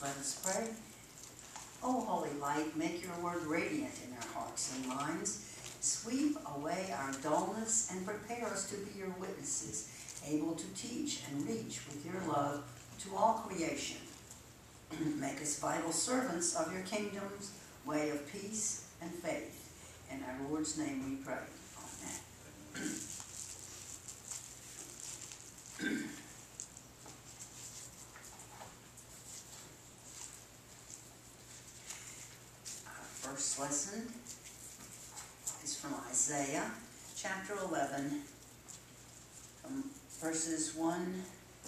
Let us pray. O holy light, make your word radiant in our hearts and minds. Sweep away our dullness and prepare us to be your witnesses, able to teach and reach with your love to all creation. Make us vital servants of your kingdom's way of peace and faith. In our Lord's name we pray. Amen. Our first lesson is from Isaiah chapter 11, from verses 1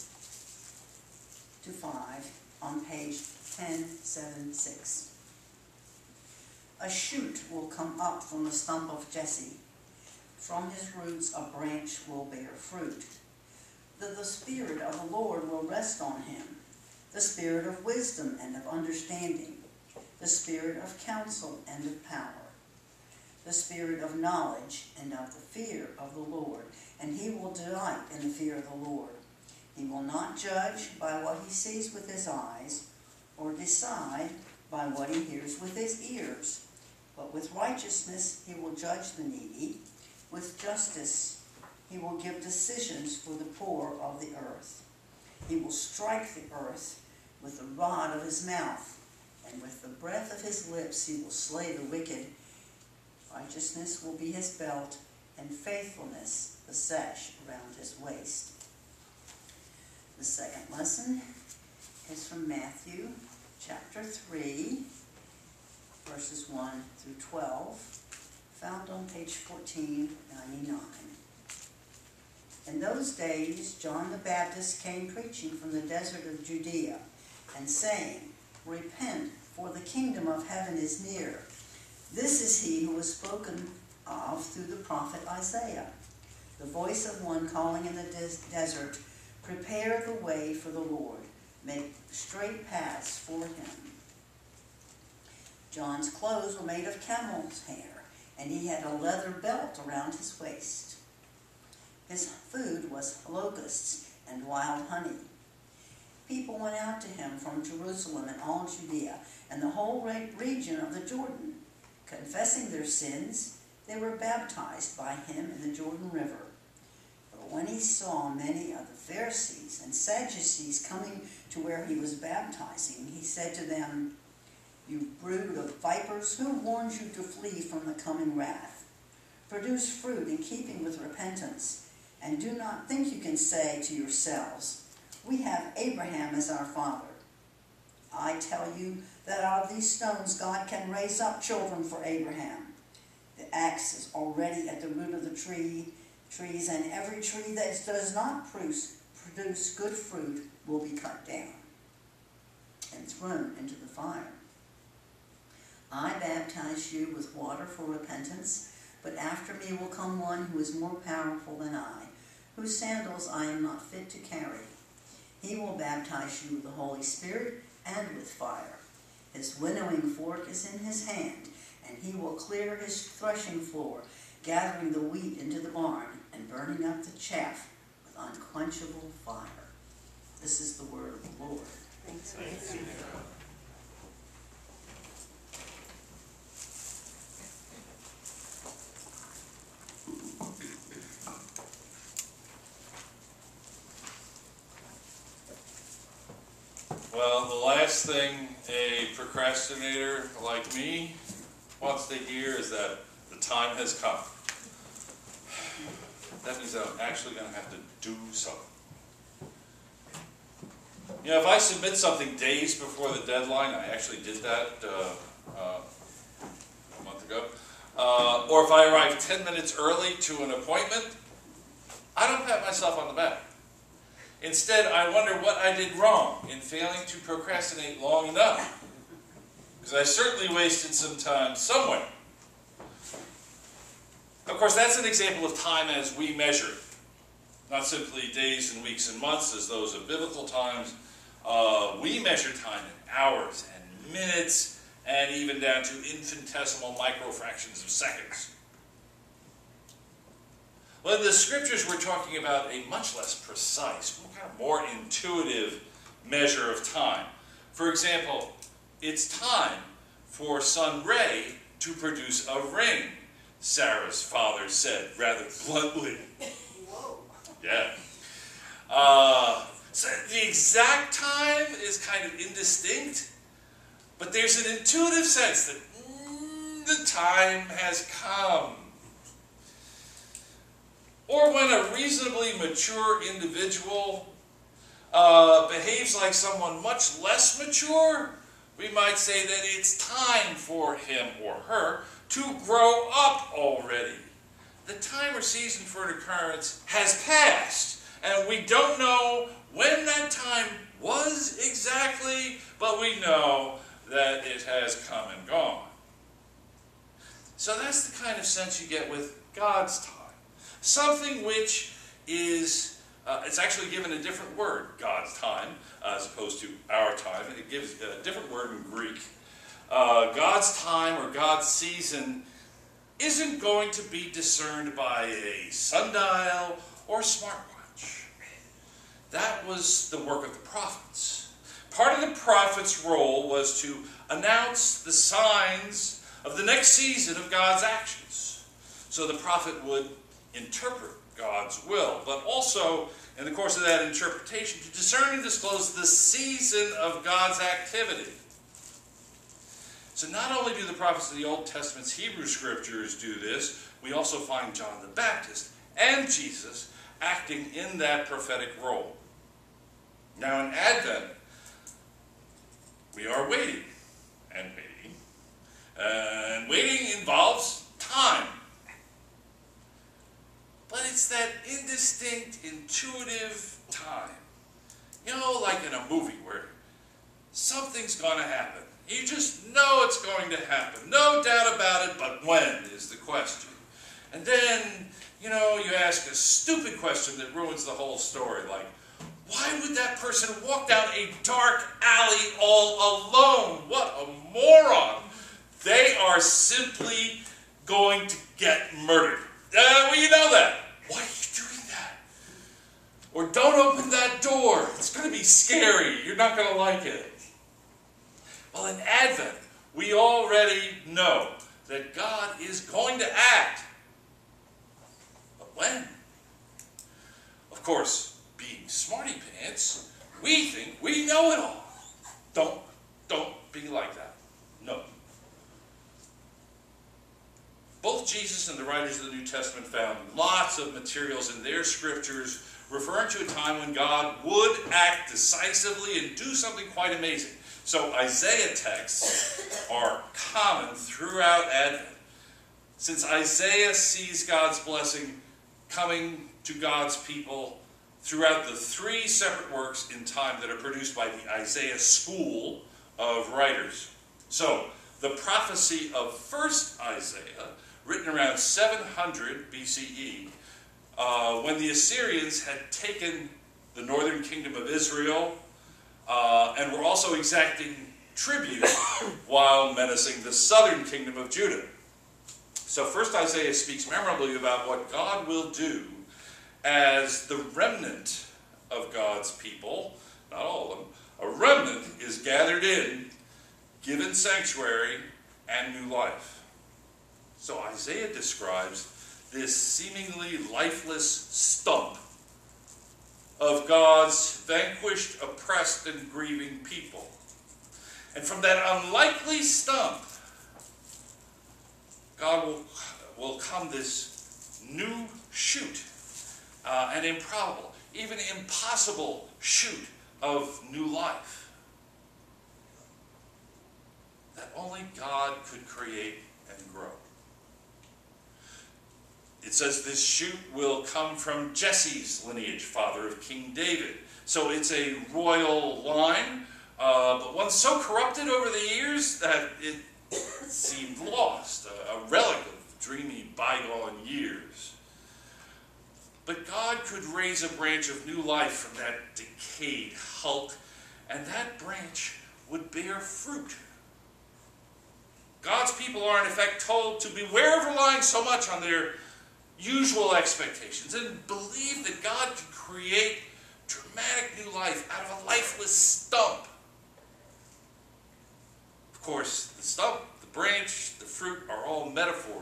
to 5 on page 1076. A shoot will come up from the stump of Jesse. From his roots a branch will bear fruit. The Spirit of the Lord will rest on him, the Spirit of wisdom and of understanding, the Spirit of counsel and of power, the Spirit of knowledge and of the fear of the Lord, and he will delight in the fear of the Lord. He will not judge by what he sees with his eyes, or decide by what he hears with his ears, but with righteousness he will judge the needy, with justice he will give decisions for the poor of the earth. He will strike the earth with the rod of his mouth, and with the breath of his lips he will slay the wicked. Righteousness will be his belt, and faithfulness the sash around his waist. The second lesson is from Matthew chapter 3, verses 1 through 12, found on page 1499. In those days, John the Baptist came preaching from the desert of Judea, and saying, Repent, for the kingdom of heaven is near. This is he who was spoken of through the prophet Isaiah, the voice of one calling in the desert, Prepare the way for the Lord, make straight paths for him. John's clothes were made of camel's hair, and he had a leather belt around his waist. His food was locusts and wild honey. People went out to him from Jerusalem and all Judea and the whole region of the Jordan. Confessing their sins, they were baptized by him in the Jordan River. But when he saw many of the Pharisees and Sadducees coming to where he was baptizing, he said to them, You brood of vipers, who warned you to flee from the coming wrath? Produce fruit in keeping with repentance, and do not think you can say to yourselves, We have Abraham as our father. I tell you that out of these stones God can raise up children for Abraham. The axe is already at the root of the trees, and every tree that does not produce good fruit will be cut down and thrown into the fire. I baptize you with water for repentance, but after me will come one who is more powerful than I, whose sandals I am not fit to carry. He will baptize you with the Holy Spirit and with fire. His winnowing fork is in his hand, and he will clear his threshing floor, gathering the wheat into the barn and burning up the chaff with unquenchable fire. This is the word of the Lord. Thanks be to God. Well, the last thing a procrastinator like me wants to hear is that the time has come. That means that I'm actually going to have to do something. You know, if I submit something days before the deadline, I actually did that a month ago, or if I arrive 10 minutes early to an appointment, I don't pat myself on the back. Instead, I wonder what I did wrong in failing to procrastinate long enough, because I certainly wasted some time somewhere. Of course, that's an example of time as we measure it, not simply days and weeks and months as those of biblical times. We measure time in hours and minutes, and even down to infinitesimal microfractions of seconds. Well, in the scriptures, we're talking about a much less precise, more intuitive measure of time. For example, it's time for son Ray to produce a ring, Sarah's father said rather bluntly. Whoa. Yeah. So the exact time is kind of indistinct, but there's an intuitive sense that the time has come. Or when a reasonably mature individual behaves like someone much less mature, we might say that it's time for him or her to grow up already. The time or season for an occurrence has passed, and we don't know when that time was exactly, but we know that it has come and gone. So that's the kind of sense you get with God's time. Something which is, it's actually given a different word, God's time, as opposed to our time. It gives a different word in Greek. God's time or God's season isn't going to be discerned by a sundial or smartwatch. That was the work of the prophets. Part of the prophet's role was to announce the signs of the next season of God's actions. So the prophet would interpret God's will, but also, in the course of that interpretation, to discern and disclose the season of God's activity. So not only do the prophets of the Old Testament's Hebrew scriptures do this, we also find John the Baptist and Jesus acting in that prophetic role. Now in Advent, we are waiting and waiting. And waiting involves time. But it's that indistinct, intuitive time. You know, like in a movie where something's going to happen. You just know it's going to happen. No doubt about it, but when is the question. And then, you know, you ask a stupid question that ruins the whole story, like, why would that person walk down a dark alley all alone? What a moron. They are simply going to get murdered. Well, you know that. Why are you doing that? Or don't open that door. It's going to be scary. You're not going to like it. Well, in Advent, we already know that God is going to act. But when? Of course, being smarty pants, we think we know it all. Don't be like that. No. Both Jesus and the writers of the New Testament found lots of materials in their scriptures referring to a time when God would act decisively and do something quite amazing. So Isaiah texts are common throughout Advent. Since Isaiah sees God's blessing coming to God's people throughout the three separate works in time that are produced by the Isaiah school of writers. So the prophecy of first Isaiah, written around 700 BCE, when the Assyrians had taken the northern kingdom of Israel and were also exacting tribute while menacing the southern kingdom of Judah. So first Isaiah speaks memorably about what God will do as the remnant of God's people, not all of them, a remnant is gathered in, given sanctuary, and new life. So Isaiah describes this seemingly lifeless stump of God's vanquished, oppressed, and grieving people. And from that unlikely stump, God will come this new shoot, an improbable, even impossible shoot of new life that only God could create and grow. It says this shoot will come from Jesse's lineage, father of King David. So it's a royal line, but one so corrupted over the years that it seemed lost, a relic of dreamy bygone years. But God could raise a branch of new life from that decayed hulk, and that branch would bear fruit. God's people are in effect told to beware of relying so much on their usual expectations and believe that God can create dramatic new life out of a lifeless stump.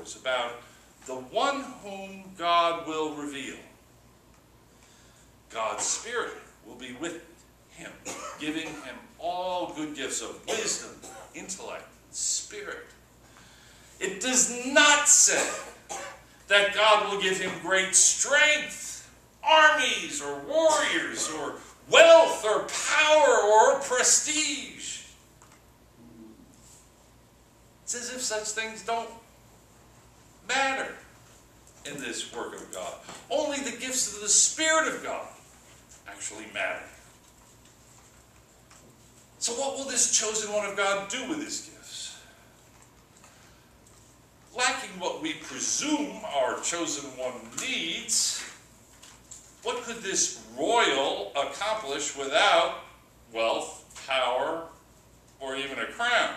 words about the one whom God will reveal. God's Spirit will be with him, giving him all good gifts of wisdom, intellect, and spirit. It does not say that God will give him great strength, armies, or warriors, or wealth, or power, or prestige. It's as if such things don't matter in this work of God. Only the gifts of the Spirit of God actually matter. So what will this chosen one of God do with his gifts? Lacking what we presume our chosen one needs, what could this royal accomplish without wealth, power, or even a crown?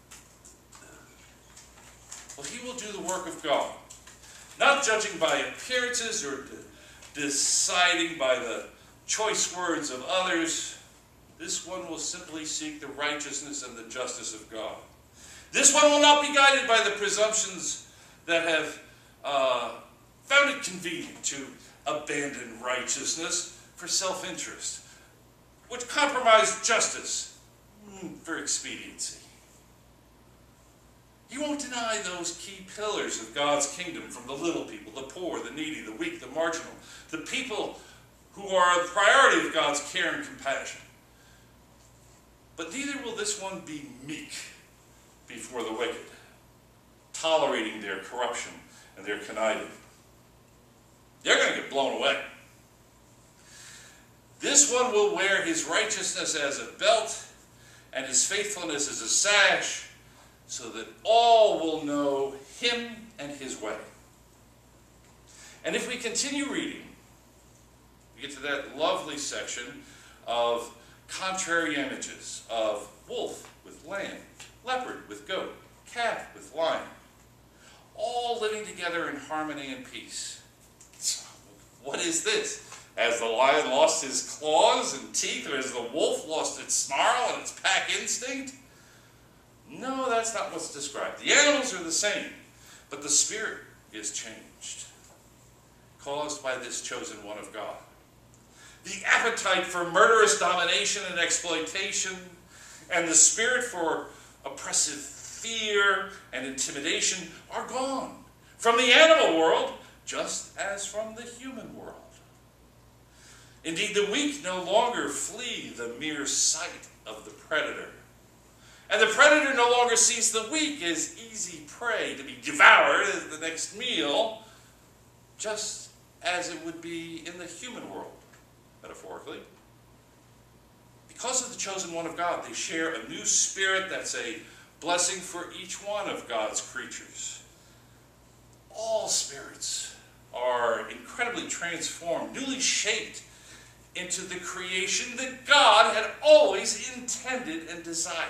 Well, he will do the work of God, not judging by appearances or deciding by the choice words of others. This one will simply seek the righteousness and the justice of God. This one will not be guided by the presumptions that have found it convenient to abandon righteousness for self-interest, which compromise justice for expediency. He won't deny those key pillars of God's kingdom from the little people, the poor, the needy, the weak, the marginal, the people who are the priority of God's care and compassion. But neither will this one be meek before the wicked, tolerating their corruption and their conniving. They're going to get blown away. This one will wear his righteousness as a belt and his faithfulness as a sash, so that all will know him and his way. And if we continue reading, we get to that lovely section of contrary images of wolf with lamb, leopard with goat, calf with lion, all living together in harmony and peace. What is this? Has the lion lost his claws and teeth, or has the wolf lost its snarl and its pack instinct? No, that's not what's described. The animals are the same, but the spirit is changed, caused by this chosen one of God. The appetite for murderous domination and exploitation, and the spirit for oppressive fear and intimidation are gone from the animal world, just as from the human world. Indeed, the weak no longer flee the mere sight of the predator. And the predator no longer sees the weak as easy prey to be devoured as the next meal, just as it would be in the human world, metaphorically. Because of the chosen one of God, they share a new spirit that's a blessing for each one of God's creatures. All spirits are incredibly transformed, newly shaped into the creation that God had always intended and desired.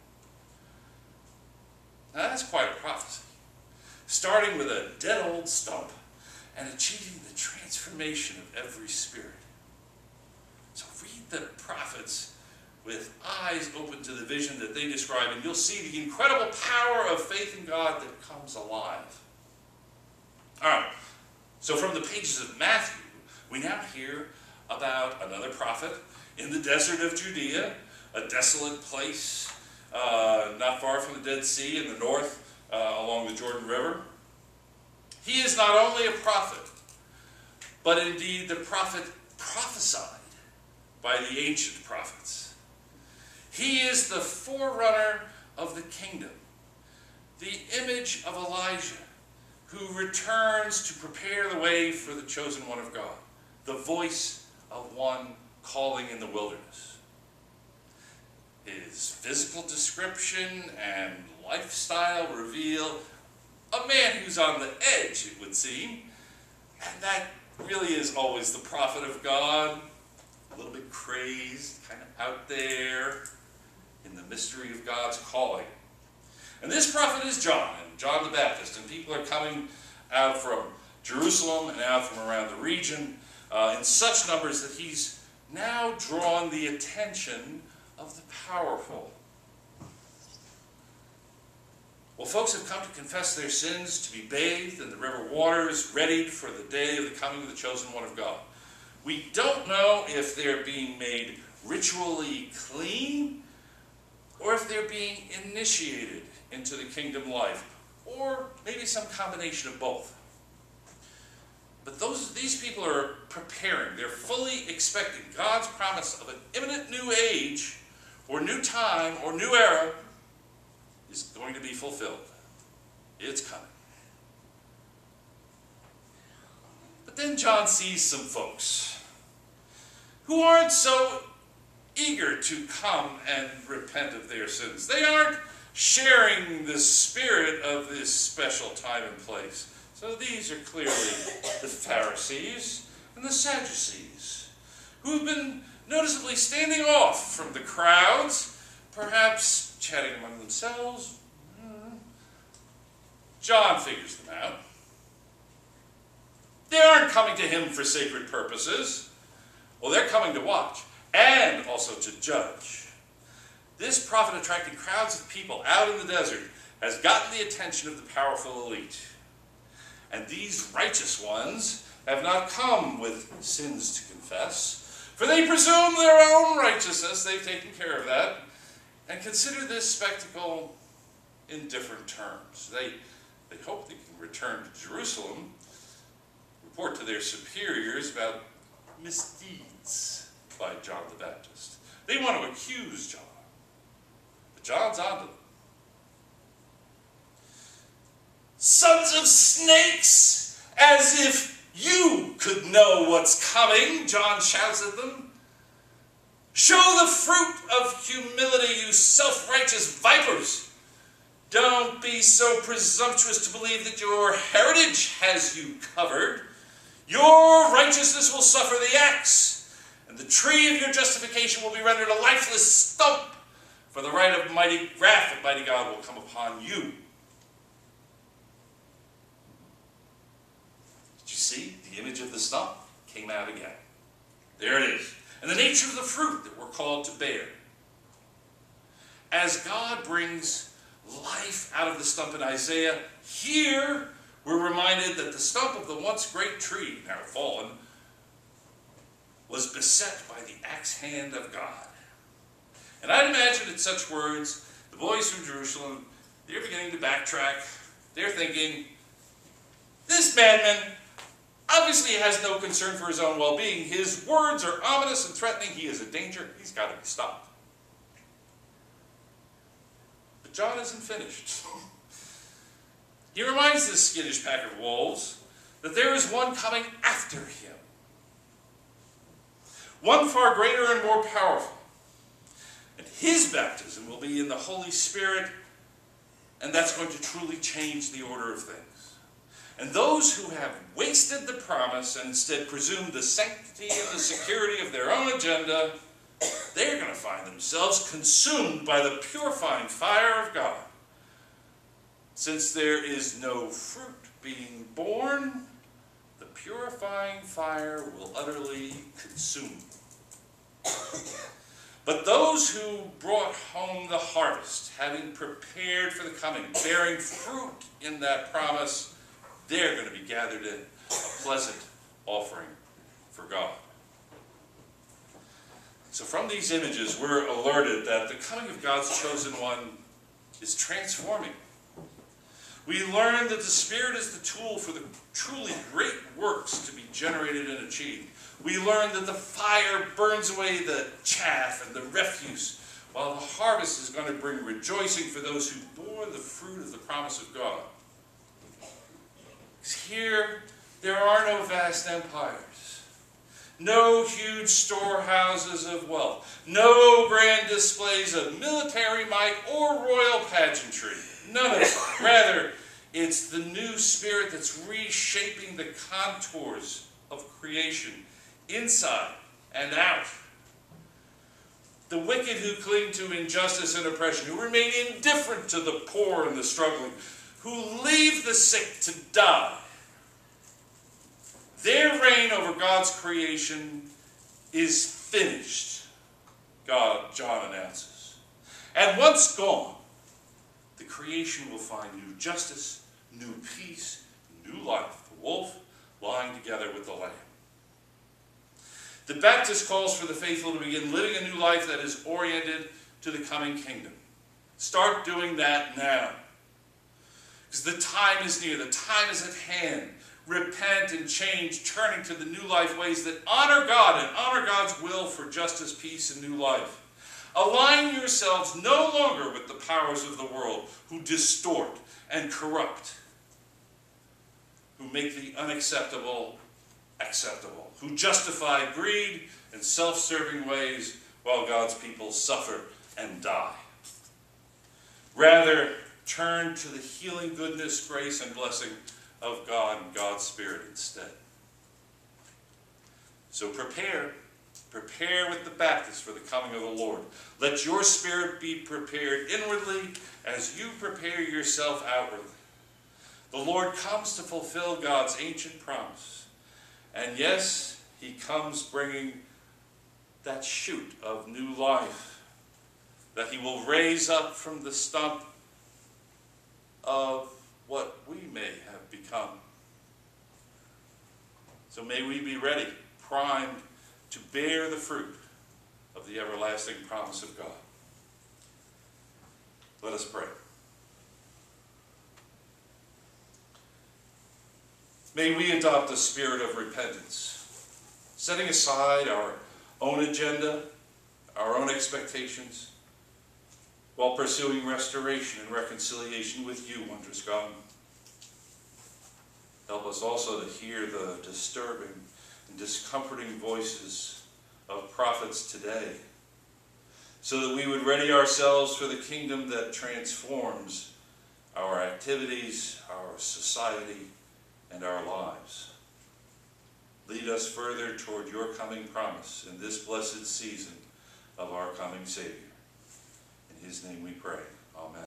Now that's quite a prophecy, starting with a dead old stump and achieving the transformation of every spirit. So read the prophets with eyes open to the vision that they describe, and you'll see the incredible power of faith in God that comes alive. All right, so from the pages of Matthew, we now hear about another prophet in the desert of Judea, a desolate place not far from the Dead Sea in the north along the Jordan River. He is not only a prophet, but indeed the prophet prophesied by the ancient prophets. He is the forerunner of the kingdom, the image of Elijah, who returns to prepare the way for the chosen one of God, the voice of one calling in the wilderness. His physical description and lifestyle reveal a man who's on the edge, it would seem, and that really is always the prophet of God, a little bit crazed, kind of out there in the mystery of God's calling. And this prophet is John, and John the Baptist, and people are coming out from Jerusalem and out from around the region in such numbers that he's now drawn the attention of the powerful. Well, folks have come to confess their sins, to be bathed in the river waters, readied for the day of the coming of the chosen one of God. We don't know if they're being made ritually clean or if they're being initiated into the kingdom life, or maybe some combination of both. But these people are preparing. They're fully expecting God's promise of an imminent new age, or new time, or new era is going to be fulfilled. It's coming. But then John sees some folks who aren't so eager to come and repent of their sins. They aren't sharing the spirit of this special time and place. So these are clearly the Pharisees and the Sadducees, who've been noticeably standing off from the crowds, perhaps chatting among themselves. John figures them out. They aren't coming to him for sacred purposes. Well, they're coming to watch and also to judge. This prophet attracting crowds of people out in the desert has gotten the attention of the powerful elite. And these righteous ones have not come with sins to confess, for they presume their own righteousness, they've taken care of that, and consider this spectacle in different terms. They hope they can return to Jerusalem, report to their superiors about misdeeds by John the Baptist. They want to accuse John, but John's on to them. Sons of snakes, as if you could know what's coming, John shouts at them. Show the fruit of humility, you self-righteous vipers. Don't be so presumptuous to believe that your heritage has you covered. Your righteousness will suffer the axe, and the tree of your justification will be rendered a lifeless stump, for the wrath of mighty God will come upon you. Did you see? The image of the stump came out again. There it is. And the nature of the fruit that we're called to bear. As God brings life out of the stump in Isaiah, here we're reminded that the stump of the once great tree, now fallen, was beset by the axe hand of God. And I'd imagine at such words, the boys from Jerusalem, they're beginning to backtrack. They're thinking, this madman obviously has no concern for his own well-being. His words are ominous and threatening. He is a danger. He's got to be stopped. But John isn't finished. He reminds this skittish pack of wolves that there is one coming after him. One far greater and more powerful. And his baptism will be in the Holy Spirit, and that's going to truly change the order of things. And those who have wasted the promise and instead presumed the sanctity and the security of their own agenda, they're going to find themselves consumed by the purifying fire of God. Since there is no fruit being born, the purifying fire will utterly consume. But those who brought home the harvest, having prepared for the coming, bearing fruit in that promise, they're going to be gathered in a pleasant offering for God. So from these images, we're alerted that the coming of God's chosen one is transforming. We learn that the Spirit is the tool for the truly great works to be generated and achieved. We learn that the fire burns away the chaff and the refuse, while the harvest is going to bring rejoicing for those who bore the fruit of the promise of God. Here, there are no vast empires, no huge storehouses of wealth, no grand displays of military might or royal pageantry. None of it. Rather, it's the new Spirit that's reshaping the contours of creation, inside and out. The wicked who cling to injustice and oppression, who remain indifferent to the poor and the struggling, who leave the sick to die. Their reign over God's creation is finished, John announces. And once gone, the creation will find new justice, new peace, new life. The wolf lying together with the lamb. The Baptist calls for the faithful to begin living a new life that is oriented to the coming kingdom. Start doing that now. Because the time is near. The time is at hand. Repent and change, turning to the new life ways that honor God and honor God's will for justice, peace, and new life. Align yourselves no longer with the powers of the world who distort and corrupt, who make the unacceptable acceptable, who justify greed and self-serving ways while God's people suffer and die. Rather, turn to the healing goodness, grace, and blessing of God and God's Spirit instead. So prepare with the Baptists for the coming of the Lord. Let your spirit be prepared inwardly as you prepare yourself outwardly. The Lord comes to fulfill God's ancient promise. And yes, he comes bringing that shoot of new life that he will raise up from the stump of what we may have become. So may we be ready, primed to bear the fruit of the everlasting promise of God. Let us pray. May we adopt a spirit of repentance, setting aside our own agenda, our own expectations, while pursuing restoration and reconciliation with you, wondrous God. Help us also to hear the disturbing and discomforting voices of prophets today, so that we would ready ourselves for the kingdom that transforms our activities, our society, and our lives. Lead us further toward your coming promise in this blessed season of our coming Savior. In his name we pray. Amen.